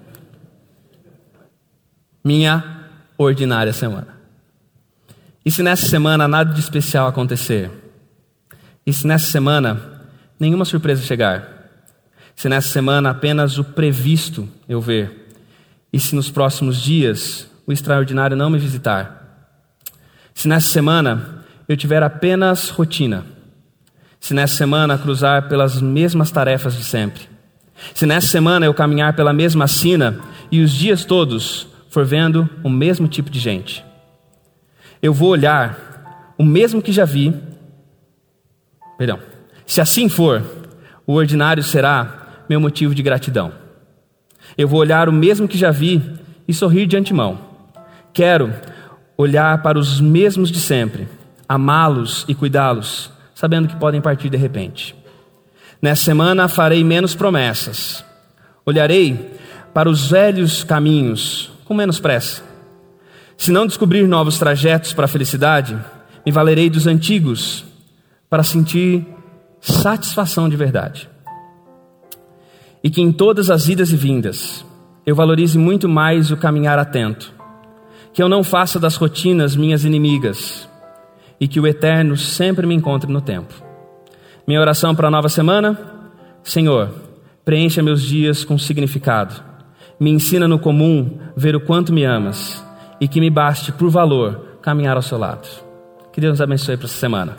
Speaker 2: Minha ordinária semana. E se nessa semana nada de especial acontecer? E se nessa semana nenhuma surpresa chegar? Se nessa semana apenas o previsto eu ver? E se nos próximos dias o extraordinário não me visitar? Se nessa semana eu tiver apenas rotina? Se nessa semana cruzar pelas mesmas tarefas de sempre? Se nessa semana eu caminhar pela mesma sina e os dias todos for vendo o mesmo tipo de gente? Eu vou olhar o mesmo que já vi. Perdão. Se assim for, o ordinário será meu motivo de gratidão. Eu vou olhar o mesmo que já vi e sorrir de antemão. Quero olhar para os mesmos de sempre, amá-los e cuidá-los, sabendo que podem partir de repente. Nessa semana farei menos promessas. Olharei para os velhos caminhos com menos pressa. Se não descobrir novos trajetos para a felicidade, me valerei dos antigos para sentir satisfação de verdade. E que em todas as idas e vindas eu valorize muito mais o caminhar atento. Que eu não faça das rotinas minhas inimigas e que o eterno sempre me encontre no tempo. Minha oração para a nova semana: Senhor, preencha meus dias com significado. Me ensina no comum ver o quanto me amas e que me baste por valor caminhar ao seu lado. Que Deus nos abençoe para essa semana.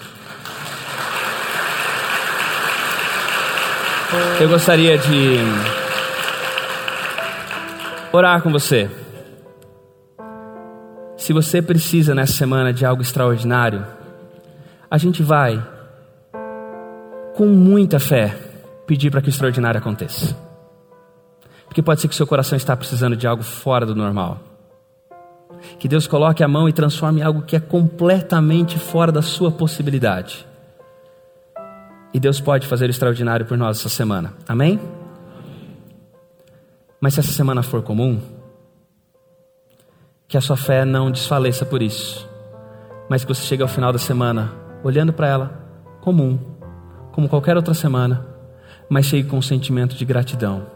Speaker 2: Eu gostaria de orar com você. Se você precisa nessa semana de algo extraordinário, a gente vai, com muita fé, pedir para que o extraordinário aconteça. Porque pode ser que o seu coração está precisando de algo fora do normal. Que Deus coloque a mão e transforme algo que é completamente fora da sua possibilidade. E Deus pode fazer o extraordinário por nós essa semana. Amém? Mas se essa semana for comum, que a sua fé não desfaleça por isso, mas que você chegue ao final da semana olhando para ela comum, como qualquer outra semana, mas chegue com um sentimento de gratidão.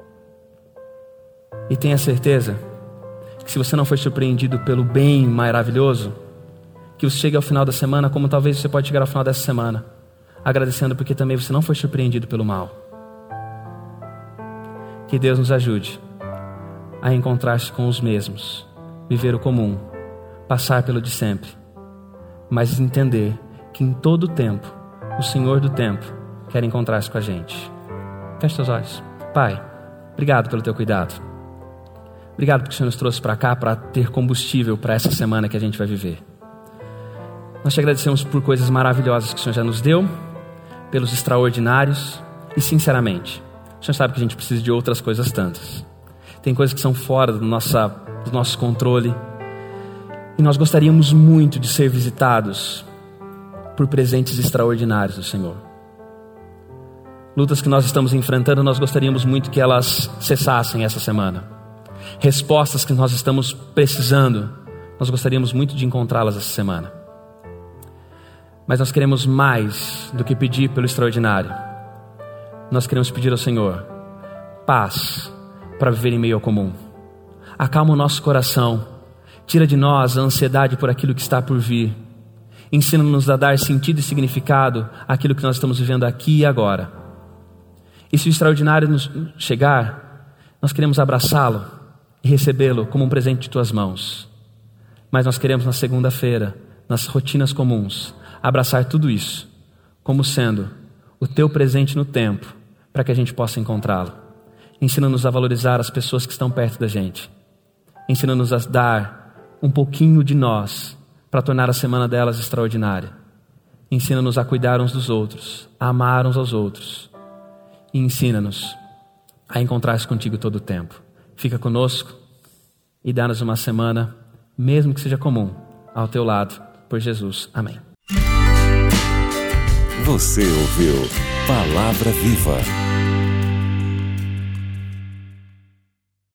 Speaker 2: E tenha certeza que se você não foi surpreendido pelo bem maravilhoso, que você chegue ao final da semana como talvez você pode chegar ao final dessa semana, agradecendo porque também você não foi surpreendido pelo mal. Que Deus nos ajude a encontrar-se com os mesmos, viver o comum, passar pelo de sempre, mas entender que em todo o tempo, o Senhor do tempo quer encontrar-se com a gente. Feche seus olhos. Pai, obrigado pelo teu cuidado. Obrigado porque o Senhor nos trouxe para cá para ter combustível para essa semana que a gente vai viver. Nós te agradecemos por coisas maravilhosas que o Senhor já nos deu, pelos extraordinários e, sinceramente, o Senhor sabe que a gente precisa de outras coisas tantas. Tem coisas que são fora do, nossa, do nosso controle e nós gostaríamos muito de ser visitados por presentes extraordinários do Senhor. Lutas que nós estamos enfrentando, nós gostaríamos muito que elas cessassem essa semana. respostas que nós estamos precisando, nós gostaríamos muito de encontrá-las essa semana. Mas nós queremos mais do que pedir pelo extraordinário. Nós queremos pedir ao Senhor paz para viver em meio ao comum. Acalma o nosso coração, tira de nós a ansiedade por aquilo que está por vir. Ensina-nos a dar sentido e significado àquilo que nós estamos vivendo aqui e agora. E se o extraordinário nos chegar, nós queremos abraçá-lo e recebê-lo como um presente de tuas mãos. Mas nós queremos na segunda-feira, nas rotinas comuns, abraçar tudo isso como sendo o teu presente no tempo, para que a gente possa encontrá-lo. Ensina-nos a valorizar as pessoas que estão perto da gente. Ensina-nos a dar um pouquinho de nós para tornar a semana delas extraordinária. Ensina-nos a cuidar uns dos outros, a amar uns aos outros. E ensina-nos a encontrar-se contigo todo o tempo. Fica conosco e dá-nos uma semana, mesmo que seja comum, ao teu lado, por Jesus. Amém.
Speaker 1: Você ouviu Palavra Viva.